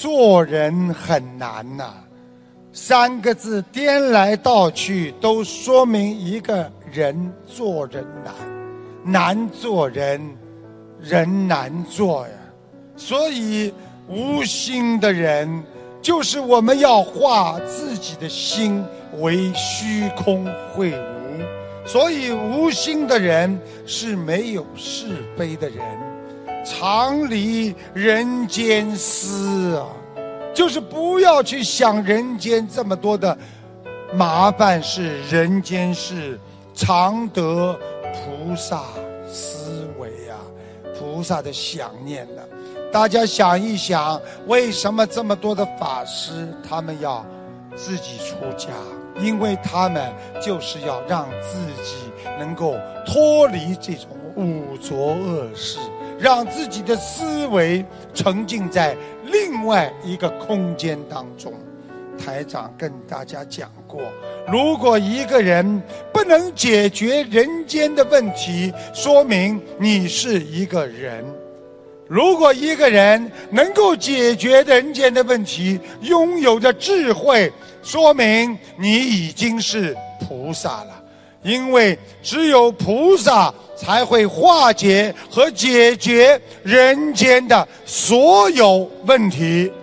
做人很难呐。3个字颠来倒去，都说明一个人做人难，难做人，人难做呀。所以无心的人，就是我们要化自己的心为虚空会无。所以无心的人是没有是非的人，常离人间思啊，就是不要去想人间这么多的麻烦事，人间事，常得菩萨思维啊，菩萨的想念了。大家想一想，为什么这么多的法师他们要自己出家？因为他们就是要让自己能够脱离这种污浊恶事，让自己的思维沉浸在另外一个空间当中。台长跟大家讲过，如果一个人不能解决人间的问题，说明你是一个人；如果一个人能够解决人间的问题，拥有着智慧，说明你已经是菩萨了。因为只有菩萨才会化解和解决人间的所有问题。